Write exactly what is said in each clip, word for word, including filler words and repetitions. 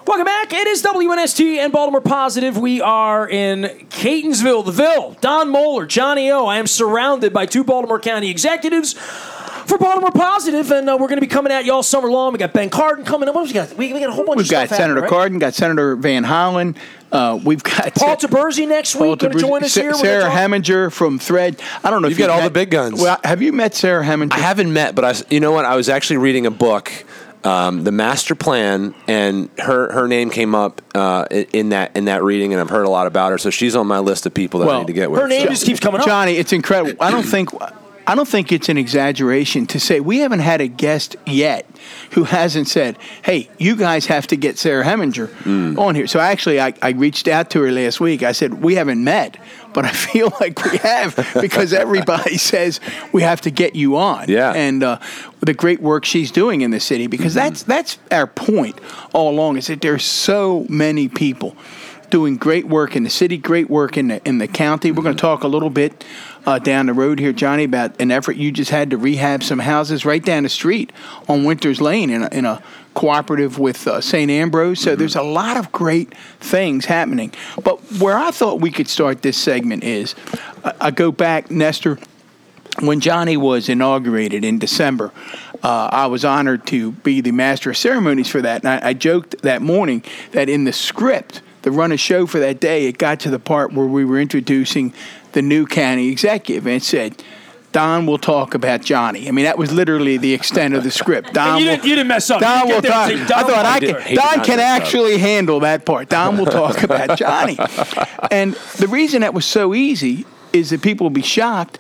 Welcome back. It is W N S T and Baltimore Positive. We are in Catonsville, the Ville. Don Moeller, Johnny O. I am surrounded by two Baltimore County executives for Baltimore Positive, and uh, we're going to be coming at you all summer long. We got Ben Cardin coming in. What else we got? We, we got a whole bunch We've of stuff. We've got Senator right? Cardin, got Senator Van Hollen. Uh, we've got Paul Taberzi next week going to join us Sa- here. Sarah Heminger from Thread. I don't know You've if you've got all met, the big guns. Well, have you met Sarah Heminger? I haven't met, but I, you know what? I was actually reading a book, um, The Master Plan, and her, her name came up uh, in that in that reading, and I've heard a lot about her. So she's on my list of people that well, I need to get with. Her name so. just keeps coming up. Johnny, it's incredible. I don't think I don't think it's an exaggeration to say we haven't had a guest yet who hasn't said, hey, you guys have to get Sarah Heminger mm. on here. So actually, I, I reached out to her last week. I said, we haven't met, but I feel like we have because everybody says we have to get you on. Yeah. And uh, the great work she's doing in the city, because mm-hmm. that's that's our point all along, is that there's so many people doing great work in the city, great work in the, in the county. We're going to talk a little bit uh, down the road here, Johnny, about an effort you just had to rehab some houses right down the street on Winters Lane in a, in a cooperative with uh, Saint Ambrose. So mm-hmm. there's a lot of great things happening. But where I thought we could start this segment is, I, I go back, Nestor, when Johnny was inaugurated in December, uh, I was honored to be the master of ceremonies for that. And I, I joked that morning that in the script, the run of show for that day, it got to the part where we were introducing the new county executive, and it said, Don will talk about Johnny. I mean, that was literally the extent of the script. Don you, will, didn't, you didn't mess up. Don will talk. Don I thought I did. can, Don can actually handle that part. Don will talk about Johnny. And the reason that was so easy is that people will be shocked.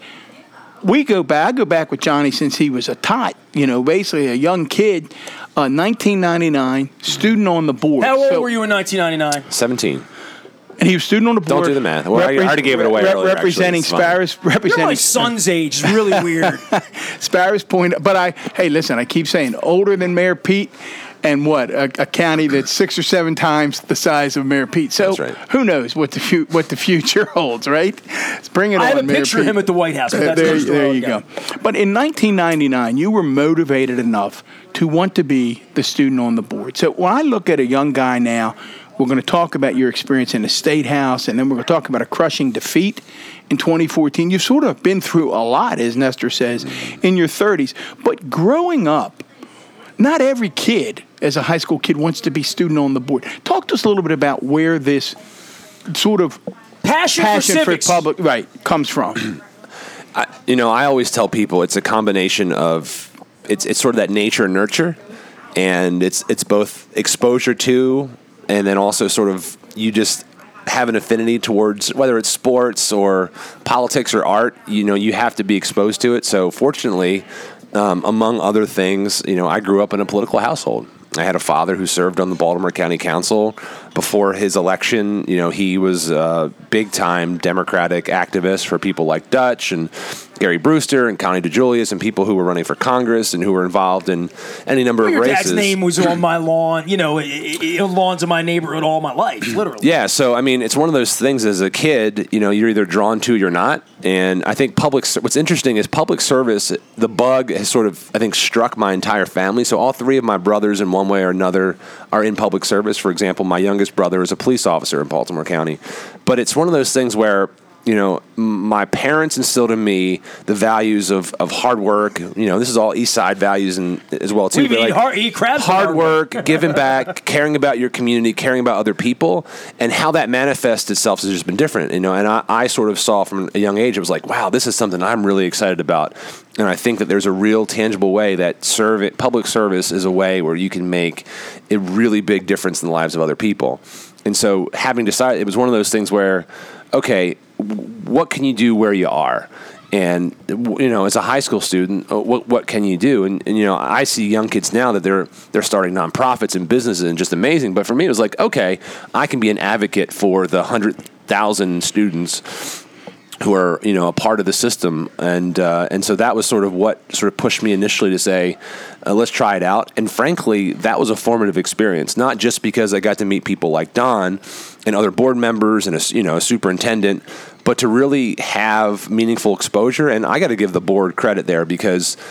We go back, I go back with Johnny since he was a tot, you know, basically a young kid, uh, nineteen ninety-nine, student on the board. How old so, were you in nineteen ninety-nine? seventeen. And he was student on the board. Don't do the math. Well, repre- I already gave it away rep- earlier. Representing Sparrows. Representing You're my son's age. It's really weird. Sparrows Point. But I, hey, listen, I keep saying older than Mayor Pete. And what a, a county that's six or seven times the size of Mayor Pete. So right. who knows what the fu- what the future holds, right? Let's bring it I on. have a Mayor picture Pete. of him at the White House. But that's there the there you go. But in nineteen ninety-nine, you were motivated enough to want to be the student on the board. So when I look at a young guy now, we're going to talk about your experience in the State House, and then we're going to talk about a crushing defeat in twenty fourteen. You've sort of been through a lot, as Nestor says, in your thirties. But growing up, not every kid, as a high school kid, wants to be student on the board. Talk to us a little bit about where this sort of passion, passion for, for civics. public right comes from. I, you know, I always tell people it's a combination of it's it's sort of that nature and nurture, and it's it's both exposure to, and then also sort of you just have an affinity towards whether it's sports or politics or art. You know, you have to be exposed to it. So fortunately, um, among other things, you know, I grew up in a political household. I had a father who served on the Baltimore County Council. Before his election, you know, he was a big-time Democratic activist for people like Dutch and Gary Brewster and Connie DeJulius and people who were running for Congress and who were involved in any number well, of your races. Your dad's name was on my lawn, you know, it, it, lawns of my neighborhood all my life, literally. Yeah, so, I mean, it's one of those things as a kid, you know, you're either drawn to or you're not. And I think public, what's interesting is public service, the bug has sort of, I think, struck my entire family. So all three of my brothers in one way or another are in public service. For example, my youngest brother is a police officer in Baltimore County. But it's one of those things where, you know, my parents instilled in me the values of, of hard work. You know, this is all East Side values and as well too. We eat, like hard, eat crabs. Hard work, giving back, caring about your community, caring about other people, and how that manifests itself has just been different. You know, and I, I sort of saw from a young age, it was like, wow, this is something I'm really excited about. And I think that there's a real tangible way that serve, public service is a way where you can make a really big difference in the lives of other people. And so having decided, it was one of those things where, okay, what can you do where you are? And, you know, as a high school student, what what can you do? And, and, you know, I see young kids now that they're they're starting nonprofits and businesses and just amazing. But for me, it was like, okay, I can be an advocate for the one hundred thousand students who are, you know, a part of the system. And uh, and so that was sort of what sort of pushed me initially to say, uh, let's try it out. And frankly, that was a formative experience, not just because I got to meet people like Don and other board members and, a, you know, a superintendent, but to really have meaningful exposure. And I got to give the board credit there because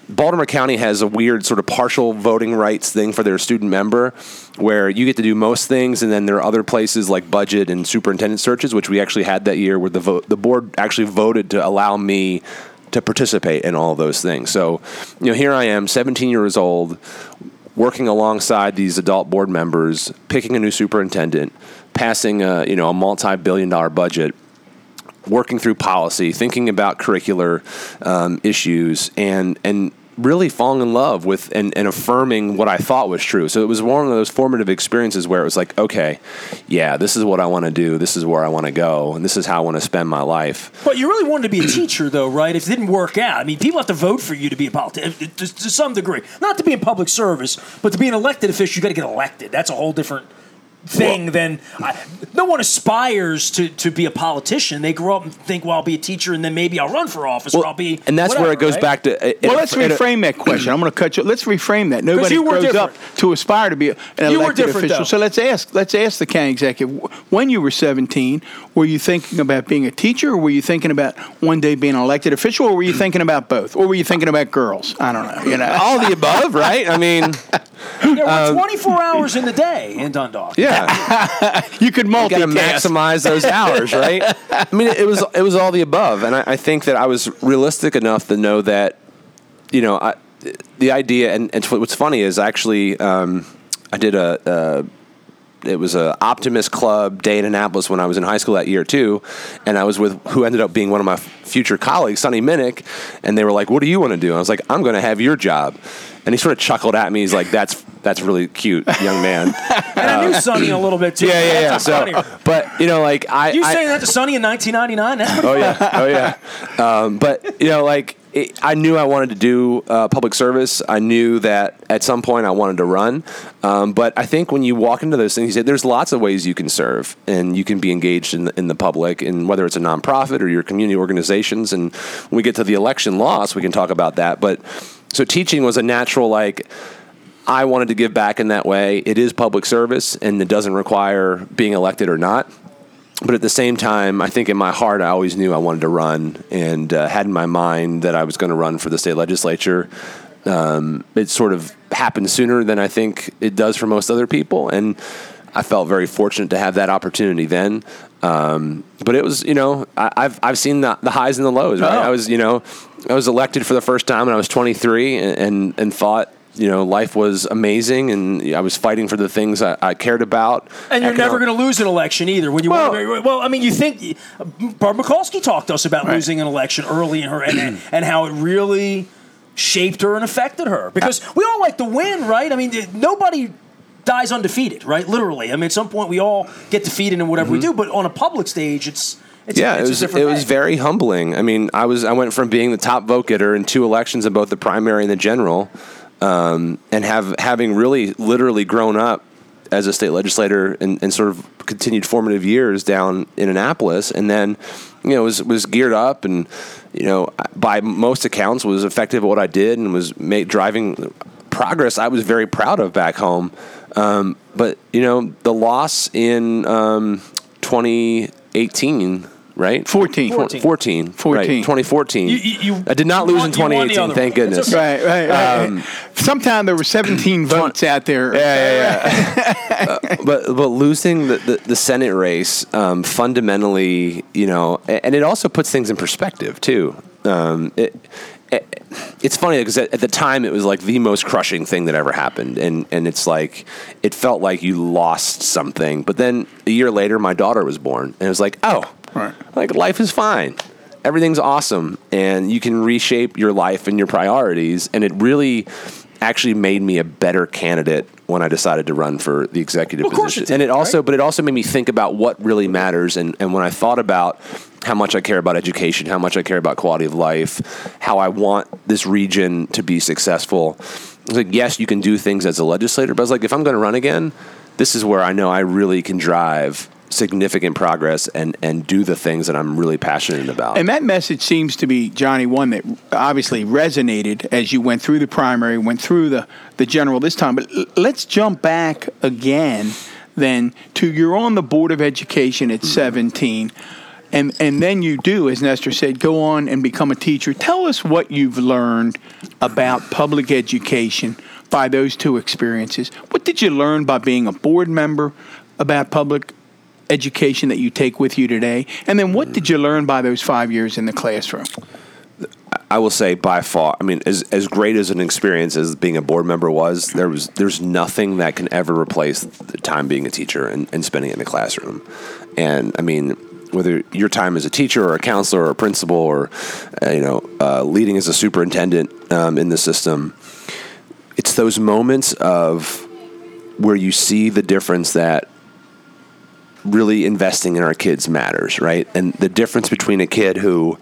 Baltimore County has a weird sort of partial voting rights thing for their student member where you get to do most things, and then there are other places like budget and superintendent searches, which we actually had that year where the vote, the board actually voted to allow me to participate in all of those things. So, you know, here I am, seventeen years old, working alongside these adult board members, picking a new superintendent, passing a, you know, a multi-billion dollar budget, working through policy, thinking about curricular um, issues, and and really falling in love with and, and affirming what I thought was true. So it was one of those formative experiences where it was like, okay, yeah, this is what I want to do. This is where I want to go. And this is how I want to spend my life. But you really wanted to be a teacher, though, right? If it didn't work out. I mean, people have to vote for you to be a politician, to, to some degree. Not to be in public service, but to be an elected official, you got to get elected. That's a whole different thing. Well, than I, no one aspires to, to be a politician. They grow up and think, well, I'll be a teacher, and then maybe I'll run for office, well, or I'll be and that's whatever, where it goes right? back to. Uh, well, let's reframe that question. I'm going to cut you. Let's reframe that. Nobody grows different. up to aspire to be an you elected official. Though. So let's ask. Let's ask the county executive. When you were seventeen, were you thinking about being a teacher, or were you thinking about one day being an elected official, or were you thinking about both, or were you thinking about girls? I don't know. You know, all the above, right? I mean, there were um, twenty-four hours in the day in Dundalk. Yeah. You could multitask. You got to maximize those hours, right? I mean, it was it was all the above, and I, I think that I was realistic enough to know that, you know, I, the idea. And, and what's funny is actually, um, I did a. a it was a Optimist Club day in Annapolis when I was in high school that year too, and I was with who ended up being one of my future colleagues, Sonny Minnick, and they were like, "What do you want to do?" And I was like, "I'm going to have your job." And he sort of chuckled at me. He's like, "That's that's really cute, young man." And I knew Sonny a little bit too. Yeah, yeah, yeah. So, but you know, like I, you I, saying that to Sonny in nineteen ninety-nine? That's pretty oh yeah, oh yeah. Um, but you know, like it, I knew I wanted to do uh, public service. I knew that at some point I wanted to run. Um, but I think when you walk into those things, you say there's lots of ways you can serve and you can be engaged in the, in the public, and whether it's a nonprofit or your community organizations. And when we get to the election loss, we can talk about that. But so teaching was a natural, like, I wanted to give back in that way. It is public service, and it doesn't require being elected or not. But at the same time, I think in my heart, I always knew I wanted to run, and uh, had in my mind that I was going to run for the state legislature. Um, it sort of happened sooner than I think it does for most other people, and I felt very fortunate to have that opportunity then. Um, but it was, you know, I, I've I've seen the, the highs and the lows. Right? Oh. I was, you know, I was elected for the first time when I was twenty-three, and and, and thought, you know, life was amazing, and I was fighting for the things I, I cared about. And you're Economic. never going to lose an election either. When you well, want to, well, I mean, you think Barb Mikulski talked to us about right. losing an election early in her, and, and how it really shaped her and affected her. Because we all like to win, right? I mean, nobody dies undefeated, right? Literally. I mean, at some point we all get defeated in whatever mm-hmm. we do, but on a public stage, it's It's yeah, a, it's it was a it way. was very humbling. I mean, I was I went from being the top vote getter in two elections in both the primary and the general, um, and have having really literally grown up as a state legislator and, and sort of continued formative years down in Annapolis, and then you know was was geared up and you know by most accounts was effective at what I did and was make, driving progress I was very proud of back home. Um, but you know the loss in um, twenty eighteen. Right? fourteen. fourteen. fourteen. fourteen. Right. twenty fourteen. You, you, I did not lose won, in twenty eighteen, thank goodness. Right, right, right. Um, Sometime there were seventeen votes out there. Yeah, yeah, yeah. uh, but but losing the, the, the Senate race um, fundamentally, you know, and it also puts things in perspective, too. Um, it, it, it's funny because at, at the time it was like the most crushing thing that ever happened. And, and it's like, it felt like you lost something. But then a year later, my daughter was born. And it was like, oh. Right. Like, life is fine. Everything's awesome. And you can reshape your life and your priorities. And it really actually made me a better candidate when I decided to run for the executive well, position. It did, and it also, right? but it also made me think about what really matters. And, and when I thought about how much I care about education, how much I care about quality of life, how I want this region to be successful, I was like, yes, you can do things as a legislator. But I was like, if I'm going to run again, this is where I know I really can drive significant progress and, and do the things that I'm really passionate about. And that message seems to be, Johnny, one that obviously resonated as you went through the primary, went through the, the general this time. But l- let's jump back again then to you're on the Board of Education at seventeen. And and then you do, as Nestor said, go on and become a teacher. Tell us what you've learned about public education by those two experiences. What did you learn by being a board member about public education that you take with you today? And then what did you learn by those five years in the classroom? I will say by far, I mean, as as great as an experience as being a board member was, there was there's nothing that can ever replace the time being a teacher and, and spending it in the classroom. And I mean, whether your time as a teacher or a counselor or a principal or, uh, you know, uh, leading as a superintendent um, in the system, it's those moments of where you see the difference that really investing in our kids matters, right? And the difference between a kid who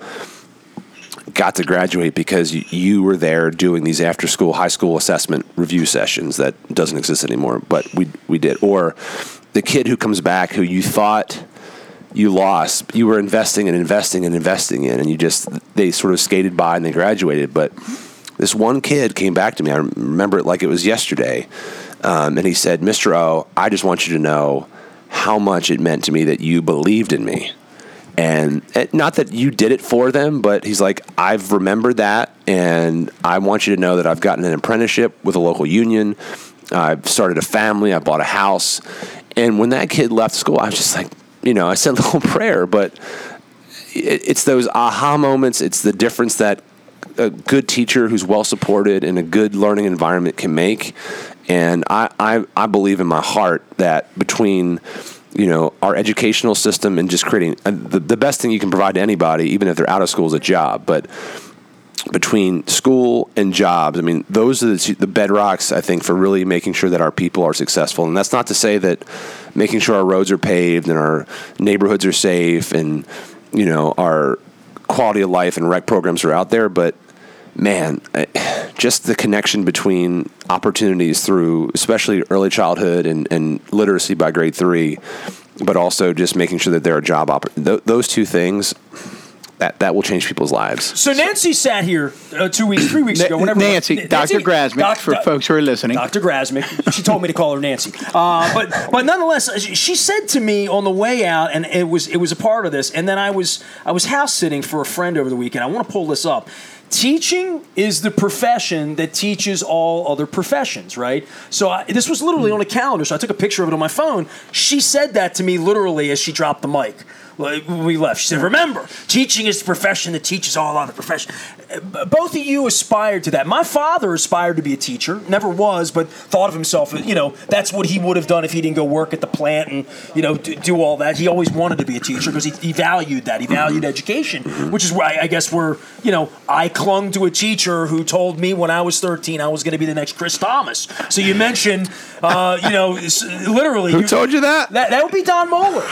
got to graduate because you, you were there doing these after school high school assessment review sessions that doesn't exist anymore, but we we did. Or the kid who comes back who you thought you lost, you were investing and investing and investing in, and you just, they sort of skated by and they graduated. But this one kid came back to me. I remember it like it was yesterday. Um, and he said, Mister O, I just want you to know how much it meant to me that you believed in me. And not that you did it for them, but he's like, I've remembered that, and I want you to know that I've gotten an apprenticeship with a local union. I've started a family. I bought a house. And when that kid left school, I was just like, you know, I said a little prayer, but it, it's those aha moments. It's the difference that a good teacher who's well supported in a good learning environment can make. And I, I, I believe in my heart that between, you know, our educational system and just creating uh, the, the best thing you can provide to anybody, even if they're out of school, is a job. But between school and jobs, I mean, those are the, the bedrocks, I think, for really making sure that our people are successful. And that's not to say that making sure our roads are paved and our neighborhoods are safe and, you know, our quality of life and rec programs are out there. But, man, just the connection between opportunities through especially early childhood and, and literacy by grade three, but also just making sure that there are job opportunities. Th- those two things, that, that will change people's lives. So Nancy sat here uh, two weeks, three weeks ago. Whenever Nancy, Nancy Doctor Grasmick, Doc, for Doc, folks who are listening. Doctor Grasmick. She told me to call her Nancy. Uh, but but nonetheless, she said to me on the way out, and it was it was a part of this. And then I was I was house sitting for a friend over the weekend. I want to pull this up. Teaching is the profession that teaches all other professions, right? So I, this was literally on a calendar, so I took a picture of it on my phone. She said that to me literally as she dropped the mic. When we left, she said, remember, teaching is the profession that teaches all other professions. Both of you aspired to that. My father aspired to be a teacher, never was, but thought of himself, you know, that's what he would have done if he didn't go work at the plant and, you know, do, do all that. He always wanted to be a teacher because he, he valued that. He valued education, which is why I guess we're, you know, I clung to a teacher who told me when I was thirteen I was going to be the next Chris Thomas. So you mentioned, uh, you know, literally. Who you, told you that? That, that would be Don Moeller.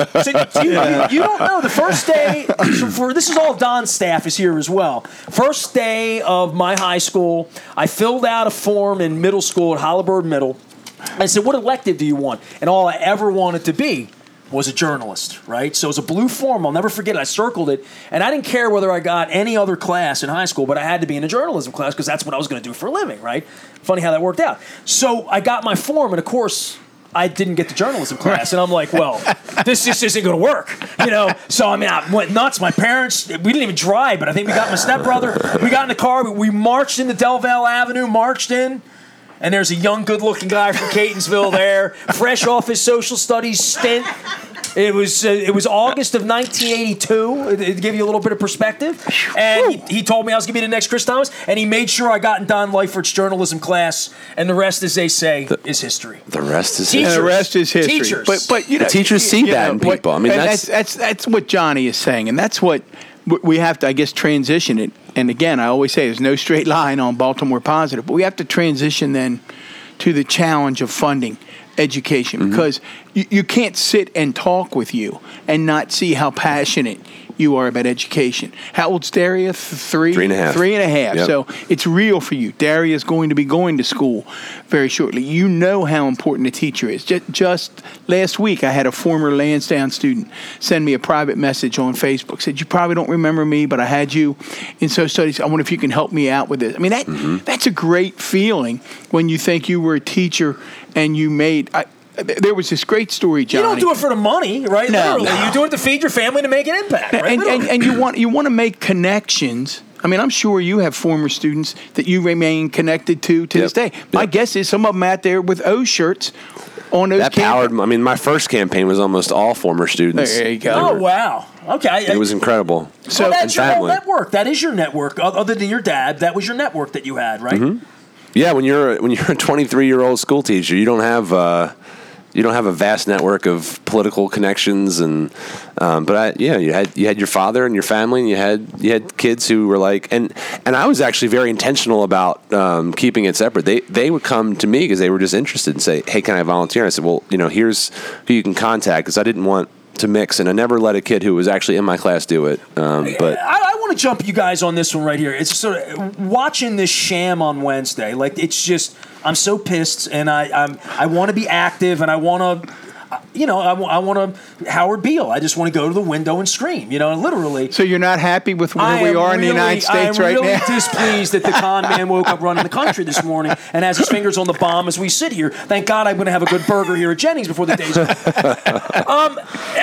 So you, you, you don't know. The first day, for this is all Don's staff is here as well. First day of my high school, I filled out a form in middle school at Halliburton Middle. I said, what elective do you want? And all I ever wanted to be was a journalist, right? So it was a blue form. I'll never forget it. I circled it. And I didn't care whether I got any other class in high school, but I had to be in a journalism class because that's what I was going to do for a living, right? Funny how that worked out. So I got my form, and of course, I didn't get the journalism class, and I'm like, well, this just isn't going to work, you know? So, I mean, I went nuts. My parents, we didn't even drive, but I think we got my stepbrother. We got in the car. We marched into Del Valle Avenue, marched in, and there's a young, good-looking guy from Catonsville there, fresh off his social studies stint. It was uh, it was August of nineteen eighty-two, to give you a little bit of perspective. And he, he told me I was going to be the next Chris Thomas, and he made sure I got in Don Leifert's journalism class, and the rest, as they say, the, is history. The rest is Teachers. history. And the rest is history. Teachers. But, but you know, the teachers see you that know, in people. What, I mean, that's, that's, that's that's what Johnny is saying, and that's what we have to, I guess, transition it. And again, I always say there's no straight line on Baltimore Positive, but we have to transition then to the challenge of funding education, mm-hmm. because you, you can't sit and talk with you and not see how passionate you are about education. How old's Daria? Three? Three and a half. Three and a half. Yep. So it's real for you. Daria is going to be going to school very shortly. You know how important a teacher is. Just, just last week, I had a former Lansdowne student send me a private message on Facebook. Said, you probably don't remember me, but I had you in social studies. I wonder if you can help me out with this. I mean, that mm-hmm. that's a great feeling when you think you were a teacher and you made... I, there was this great story, Johnny. You don't do it for the money, right? No, Literally, no. you do it to feed your family to make an impact, right? And, and, and you want you want to make connections. I mean, I'm sure you have former students that you remain connected to to Yep. this day. My Yep. guess is some of them out there with O shirts on those. That camp- powered. I mean, my first campaign was almost all former students. There you go. Oh, wow. Okay. It was incredible. So So- that's and your whole family. network. That is your network. O- Other than your dad, that was your network that you had, right? Mm-hmm. Yeah, when you're when you're a twenty-three year old school teacher, you don't have uh, you don't have a vast network of political connections, and um, but I, yeah, you had you had your father and your family, and you had you had kids who were like, and and I was actually very intentional about um, keeping it separate. They they would come to me because they were just interested and say, hey, can I volunteer? And I said, well, you know, here's who you can contact, because I didn't want to mix, and I never let a kid who was actually in my class do it. Um, but I, I want to jump you guys on this one right here. It's sort of watching this sham on Wednesday. Like, it's just, I'm so pissed, and I I'm, I want to be active, and I want to, you know, I, I want to Howard Beale. I just want to go to the window and scream, you know, literally. So you're not happy with where I we am are in the really- United States I am right really now? displeased that the con man woke up running the country this morning and has his fingers on the bomb as we sit here. Thank God I'm going to have a good burger here at Jennings before the day's over. um,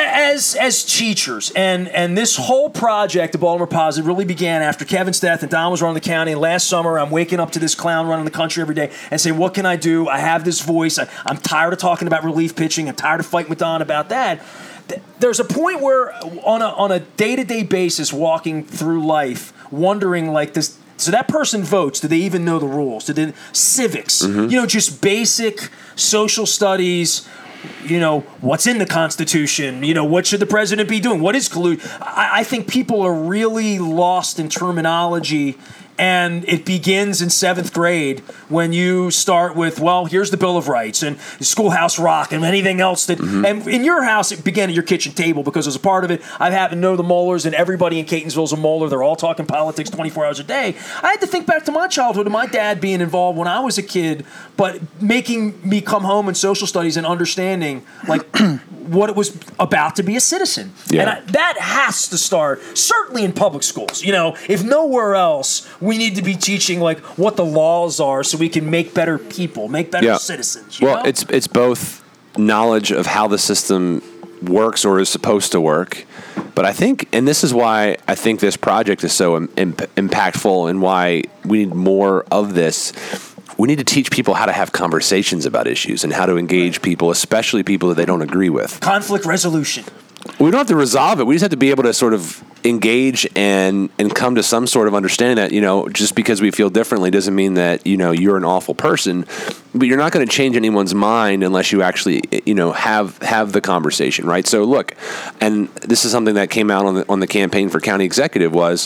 as as teachers, and and this whole project, the Baltimore Positive, really began after Kevin's death and Don was running the county. And last summer, I'm waking up to this clown running the country every day and saying, what can I do? I have this voice. I, I'm tired of talking about relief pitching. I'm tired of fighting with Don about that. There's a point where on a on a day-to-day basis walking through life wondering like this, so that person votes, do they even know the rules? Do they civics, Mm-hmm. you know, just basic social studies, you know, what's in the Constitution, you know, what should the president be doing, what is collusion? I, I think people are really lost in terminology. And it begins in seventh grade when you start with, well, here's the Bill of Rights and Schoolhouse Rock and anything else that. Mm-hmm. And in your house, it began at your kitchen table because as a part of it, I happen to know the Mollers, and everybody in Catonsville is a Moller. They're all talking politics twenty-four hours a day. I had to think back to my childhood and my dad being involved when I was a kid, but making me come home in social studies and understanding like what it was about to be a citizen. Yeah. And I, that has to start certainly in public schools. You know, if nowhere else, we need to be teaching like what the laws are so we can make better people, make better Yeah. citizens. You well, know? it's it's both knowledge of how the system works or is supposed to work, but I think, and this is why I think this project is so im- imp- impactful, and why we need more of this. We need to teach people how to have conversations about issues and how to engage people, especially people that they don't agree with. conflict resolution. We don't have to resolve it. We just have to be able to sort of engage and and come to some sort of understanding that, you know, just because we feel differently doesn't mean that, you know, you're an awful person, but you're not going to change anyone's mind unless you actually, you know, have have the conversation, right? So look, and this is something that came out on the on the campaign for county executive was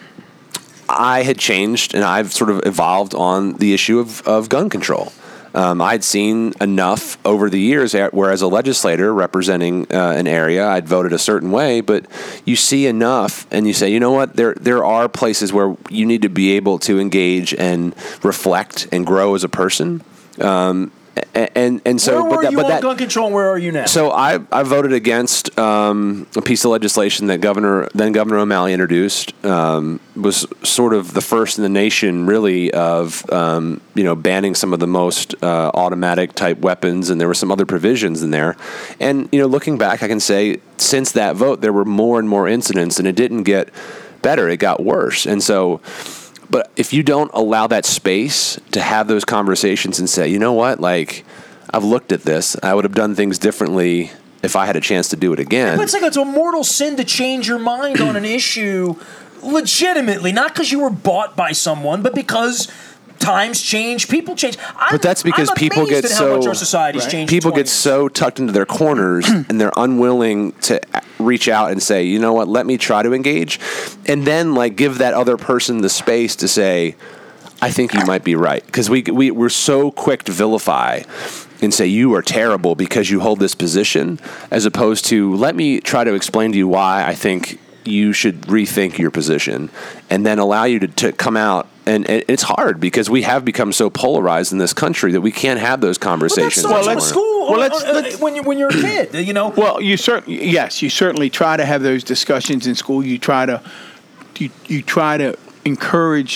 I had changed and I've sort of evolved on the issue of, of gun control. Um, I'd seen enough over the years where as a legislator representing uh, an area, I'd voted a certain way, but you see enough and you say, you know what, there there are places where you need to be able to engage and reflect and grow as a person. Um, and and so, where but were that, you but on that, gun control and where are you now? So I I voted against um, a piece of legislation that Governor then Governor O'Malley introduced. Um, was sort of the first in the nation, really, of um, you know banning some of the most uh, automatic type weapons, and there were some other provisions in there. And you know, looking back, I can say since that vote, there were more and more incidents, and it didn't get better; it got worse. And so. But if you don't allow that space to have those conversations and say, you know what, like, I've looked at this, I would have done things differently if I had a chance to do it again. But it's like it's a mortal sin to change your mind on an issue legitimately, not because you were bought by someone, but because times change, people change. I'm, But that's because I'm people amazed get at so how much our society's right. changed. in people twenty get years. so tucked into their corners and they're unwilling to reach out and say, you know what, let me try to engage, and then like give that other person the space to say, I think you might be right, because we, we we're so quick to vilify and say you are terrible because you hold this position, as opposed to let me try to explain to you why I think you should rethink your position, and then allow you to, to come out. And it's hard because we have become so polarized in this country that we can't have those But conversations. that's so much Well, of a let's- school well, uh, let's- uh, let's- when, you, when you're a kid, you know. Well, you certainly yes, you certainly try to have those discussions in school. You try to you, you try to encourage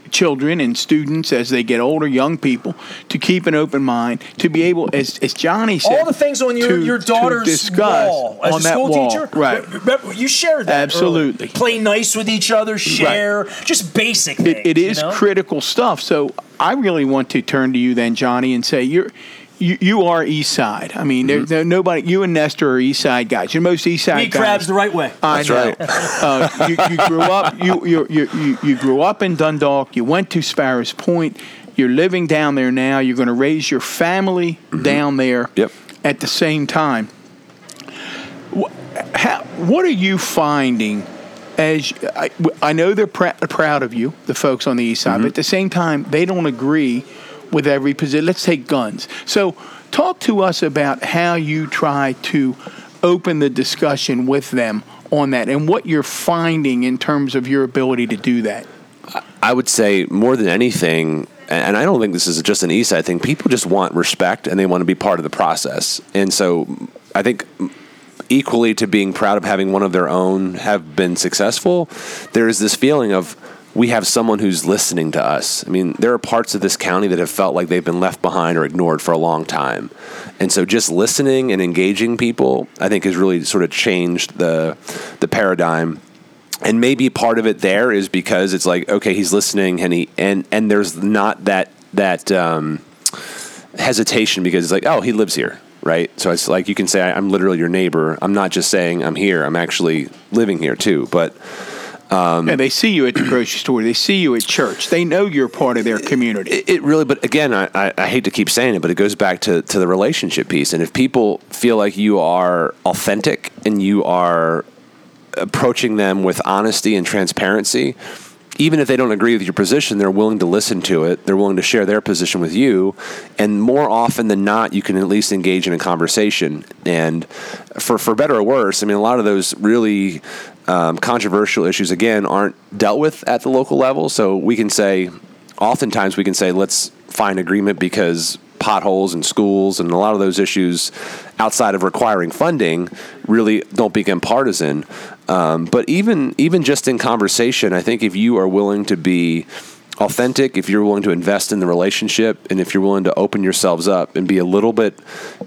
children and students as they get older, young people, to keep an open mind, to be able, as, as Johnny said, all the things on your, to, your daughter's to discuss wall as on a that school wall. teacher. Right. Remember, you shared that. Absolutely. Early. Play nice with each other, share, Right. just basic things. It, it is you know? critical stuff. So I really want to turn to you then, Johnny, and say you're. You, you are East Side. I mean, mm-hmm. there, nobody. You and Nestor are East Side guys. You're most East Side Eat guys. crabs the right way. I That's know. right. uh, you, you grew up. You, you you you you grew up in Dundalk. You went to Sparrows Point. You're living down there now. You're going to raise your family mm-hmm. down there. Yep. At the same time, what, how, what are you finding? As I, I know they're pr- proud of you, the folks on the East Side, mm-hmm. but at the same time, they don't agree with every position. Let's take guns. So talk to us about how you try to open the discussion with them on that and what you're finding in terms of your ability to do that. I would say more than anything, and I don't think this is just an East Side thing, people just want respect and they want to be part of the process. And so I think equally to being proud of having one of their own have been successful, there is this feeling of we have someone who's listening to us. I mean, there are parts of this county that have felt like they've been left behind or ignored for a long time. And so just listening and engaging people, I think, has really sort of changed the the paradigm. And maybe part of it there is because it's like, okay, he's listening and he and, and there's not that that um, hesitation because it's like, oh, he lives here, right? So it's like you can say, I'm literally your neighbor. I'm not just saying I'm here. I'm actually living here too. But Um, and they see you at the grocery store. They see you at church. They know you're part of their community. It, it really, but again, I, I, I hate to keep saying it, but it goes back to, to the relationship piece. And if people feel like you are authentic and you are approaching them with honesty and transparency, even if they don't agree with your position, they're willing to listen to it. They're willing to share their position with you. And more often than not, you can at least engage in a conversation. And for, for better or worse, I mean, a lot of those really um, controversial issues, again, aren't dealt with at the local level. So we can say, oftentimes we can say, let's find agreement because potholes in schools and a lot of those issues outside of requiring funding really don't become partisan. Um, but even even just in conversation, I think if you are willing to be authentic, if you're willing to invest in the relationship, and if you're willing to open yourselves up and be a little bit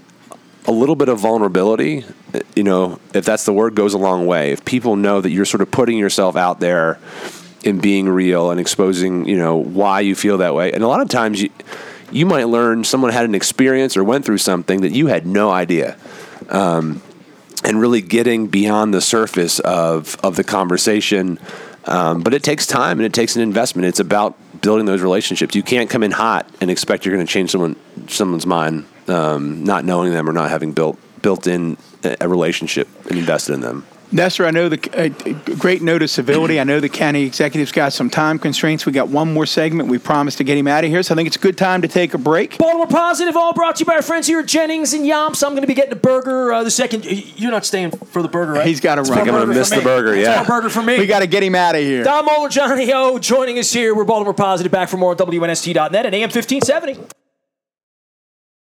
a little bit of vulnerability, you know, if that's the word, goes a long way. If people know that you're sort of putting yourself out there and being real and exposing, you know, why you feel that way. And a lot of times you you might learn someone had an experience or went through something that you had no idea. Um, and really getting beyond the surface of, of the conversation. Um, but it takes time and it takes an investment. It's about building those relationships. You can't come in hot and expect you're going to change someone someone's mind, um, not knowing them or not having built built in a relationship and invested in them. Nestor, I know the uh, great note of civility. I know the county executive's got some time constraints. We got one more segment. We promised to get him out of here, so I think it's a good time to take a break. Baltimore Positive, all brought to you by our friends here at Jennings and Yomps. I'm going to be getting a burger uh, the second. You're not staying for the burger, right? He's got to run. I think I'm going to miss the burger, It's yeah. a burger for me. We got to get him out of here. Don Moeller, Johnny O, joining us here. We're Baltimore Positive, back for more on W N S T dot net and A M fifteen seventy.